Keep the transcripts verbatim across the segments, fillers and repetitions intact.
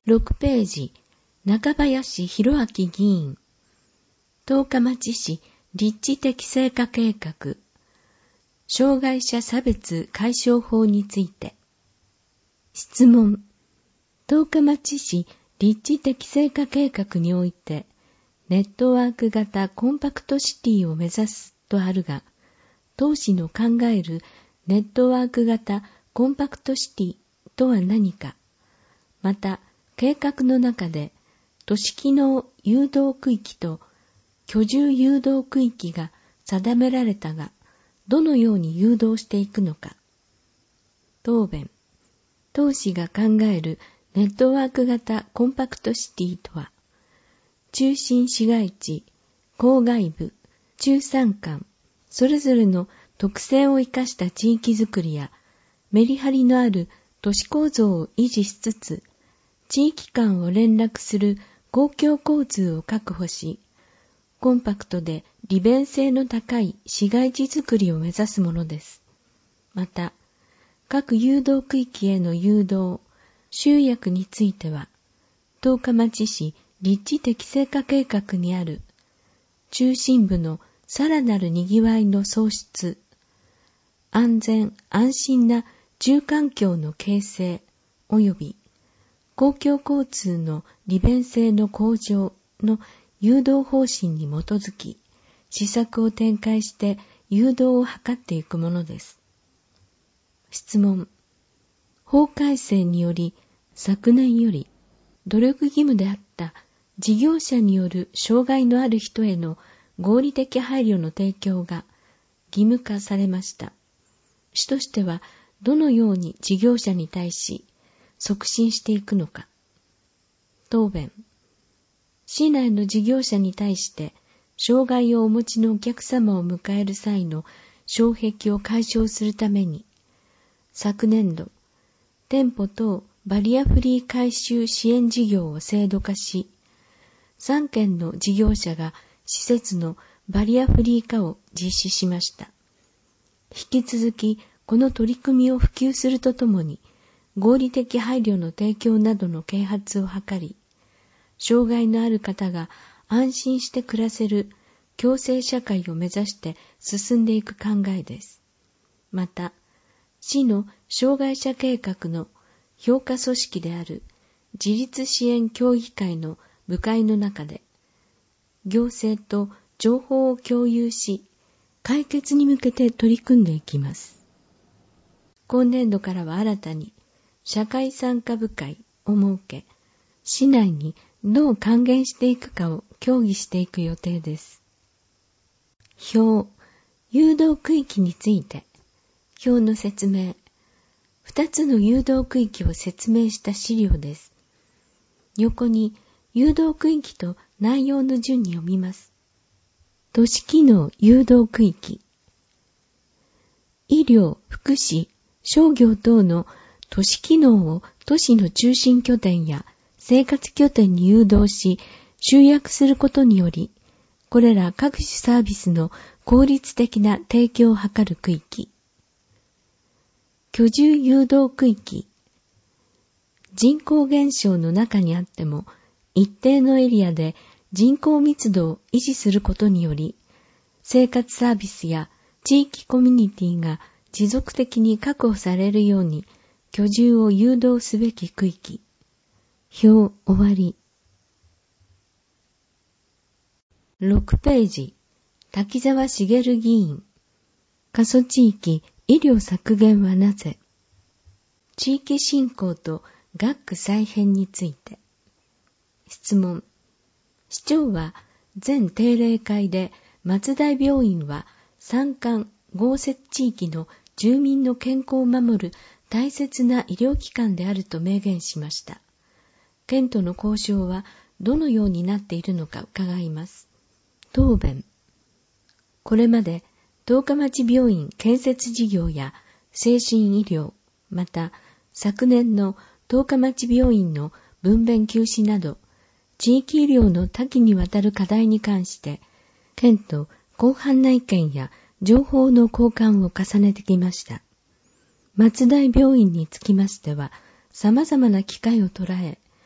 ろくページ、中林博明議員。十日町市立地適正化計画。障害者差別解消法について。質問。十日町市立地適正化計画において、ネットワーク型コンパクトシティを目指すとあるが、当市の考えるネットワーク型コンパクトシティとは何か、また計画の中で都市機能誘導区域と居住誘導区域が定められたが、どのように誘導していくのか。答弁。当市が考えるネットワーク型コンパクトシティとは、中心市街地、郊外部、中山間、それぞれの特性を生かした地域づくりや、メリハリのある都市構造を維持しつつ、地域間を連絡する公共交通を確保し、コンパクトで利便性の高い市街地づくりを目指すものです。また、各誘導区域への誘導、集約については、十日町市立地適正化計画にある中心部のさらなるにぎわいの創出、安全安心な住環境の形成及び公共交通の利便性の向上の誘導方針に基づき、施策を展開して誘導を図っていくものです。質問。法改正により、昨年より努力義務であった事業者による障害のある人への合理的配慮の提供が義務化されました。市としてはどのように事業者に対し促進していくのか。答弁。市内の事業者に対して障害をお持ちのお客様を迎える際の障壁を解消するために、昨年度、店舗等バリアフリー改修支援事業を制度化し、さんけんの事業者が施設のバリアフリー化を実施しました。引き続きこの取り組みを普及するとともに、合理的配慮の提供などの啓発を図り、障害のある方が安心して暮らせる共生社会を目指して進んでいく考えです。また、市の障害者計画の評価組織である自立支援協議会の部会の中で、行政と情報を共有し、解決に向けて取り組んでいきます。今年度からは新たに社会参加部会を設け、市内にどう還元していくかを協議していく予定です。表、誘導区域について、表の説明。二つの誘導区域を説明した資料です。横に誘導区域と内容の順に読みます。都市機能誘導区域。医療、福祉、商業等の都市機能を都市の中心拠点や生活拠点に誘導し、集約することにより、これら各種サービスの効率的な提供を図る区域。居住誘導区域。人口減少の中にあっても、一定のエリアで人口密度を維持することにより、生活サービスや地域コミュニティが持続的に確保されるように居住を誘導すべき区域。表終わり。ろくページ、滝沢茂議員。過疎地域医療削減はなぜ？地域振興と学区再編について。質問。市長は前定例会で松大病院は山間豪雪地域の住民の健康を守る大切な医療機関であると明言しました。県との交渉はどのようになっているのか伺います。答弁。これまで十日町病院建設事業や精神医療、また昨年の十日町病院の分娩休止など、地域医療の多岐にわたる課題に関して、県と広範な意見や情報の交換を重ねてきました。松大病院につきましては、様々な機会を捉え、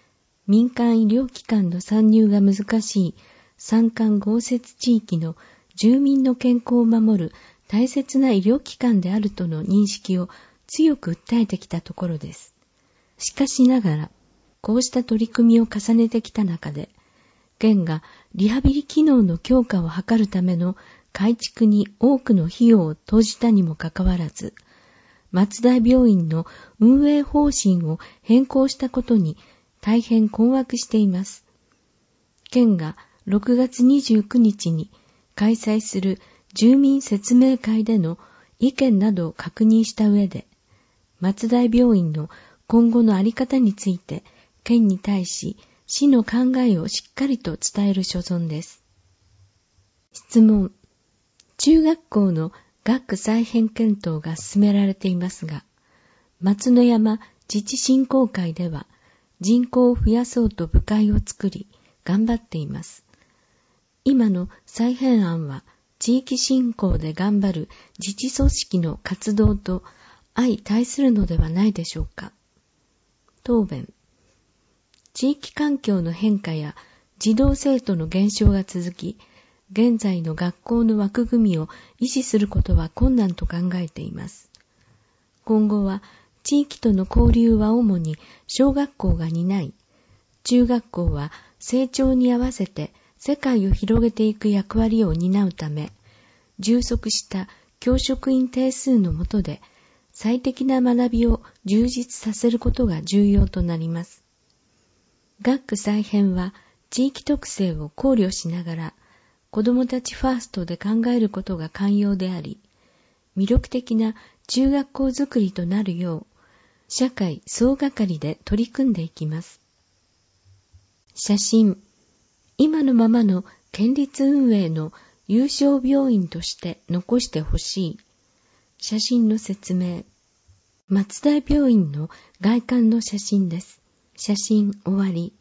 民間医療機関の参入が難しい山間豪雪地域の住民の健康を守る大切な医療機関であるとの認識を強く訴えてきたところです。しかしながら、こうした取り組みを重ねてきた中で、県がリハビリ機能の強化を図るための改築に多くの費用を投じたにもかかわらず、松大病院の運営方針を変更したことに大変困惑しています。県がろくがつにじゅうくにちに開催する住民説明会での意見などを確認した上で、松大病院の今後のあり方について県に対し市の考えをしっかりと伝える所存です。質問。中学校の学区再編検討が進められていますが、松之山自治振興会では人口を増やそうと部会を作り頑張っています。今の再編案は地域振興で頑張る自治組織の活動と相対するのではないでしょうか。答弁。地域環境の変化や児童生徒の減少が続き、現在の学校の枠組みを維持することは困難と考えています。今後は地域との交流は主に小学校が担い、中学校は成長に合わせて世界を広げていく役割を担うため、充足した教職員定数の下で最適な学びを充実させることが重要となります。学区再編は地域特性を考慮しながら、子どもたちファーストで考えることが肝要であり、魅力的な中学校づくりとなるよう、社会総がかりで取り組んでいきます。写真。今のままの県立運営の有償病院として残してほしい。写真の説明。松大病院の外観の写真です。写真終わり。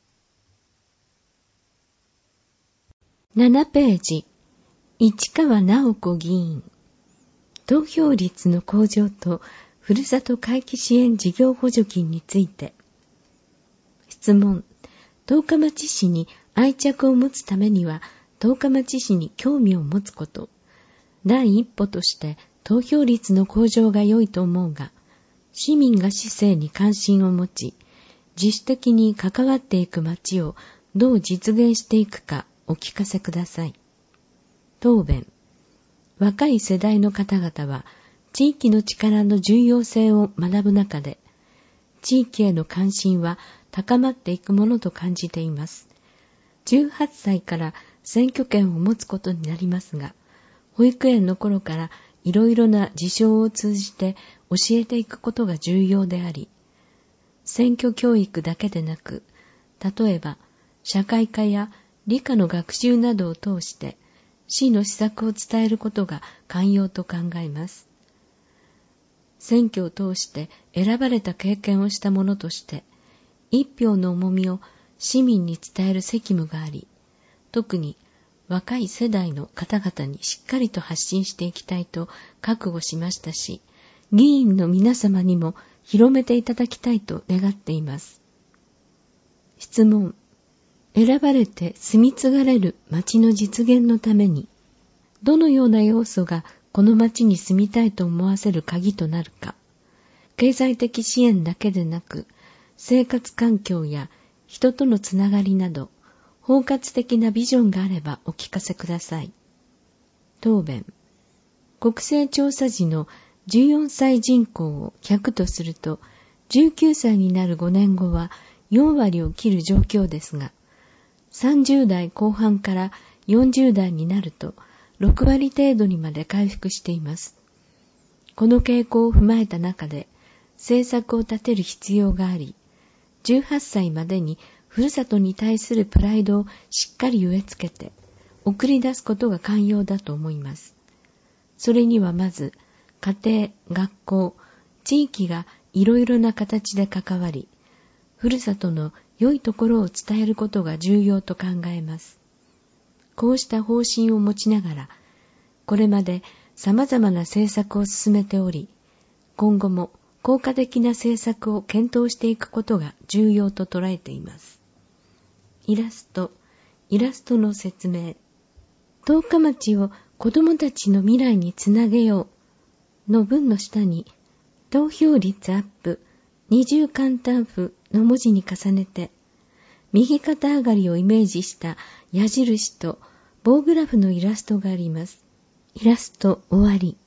ななページ。市川直子議員。投票率の向上とふるさと回帰支援事業補助金について。質問。十日町市に愛着を持つためには、十日町市に興味を持つこと。第一歩として投票率の向上が良いと思うが、市民が市政に関心を持ち、自主的に関わっていく町をどう実現していくかお聞かせください。答弁。若い世代の方々は地域の力の重要性を学ぶ中で、地域への関心は高まっていくものと感じています。じゅうはっさいから選挙権を持つことになりますが、保育園の頃からいろいろな事象を通じて教えていくことが重要であり、選挙教育だけでなく、例えば社会科や理科の学習などを通して市の施策を伝えることが肝要と考えます。選挙を通して選ばれた経験をした者として、一票の重みを市民に伝える責務があり、特に若い世代の方々にしっかりと発信していきたいと覚悟しましたし、議員の皆様にも広めていただきたいと願っています。質問。選ばれて住み継がれる町の実現のために、どのような要素がこの町に住みたいと思わせる鍵となるか、経済的支援だけでなく、生活環境や人とのつながりなど、包括的なビジョンがあればお聞かせください。答弁。国勢調査時のじゅうよんさい人口をひゃくとすると、じゅうきゅうさいになるごねんごはよんわりを切る状況ですが、さんじゅうだいこう半からよんじゅうだいになるとろくわり程度にまで回復しています。この傾向を踏まえた中で政策を立てる必要があり、じゅうはっさいまでにふるさとに対するプライドをしっかり植え付けて送り出すことが肝要だと思います。それにはまず家庭、学校、地域がいろいろな形で関わり、ふるさとの良いところを伝えることが重要と考えます。こうした方針を持ちながら、これまで様々な政策を進めており、今後も効果的な政策を検討していくことが重要と捉えています。 イラスト、イラストの説明。十日町を子供たちの未来につなげようの文の下に、投票率アップ、二重簡単符の文字に重ねて、右肩上がりをイメージした矢印と棒グラフのイラストがあります。イラスト終わり。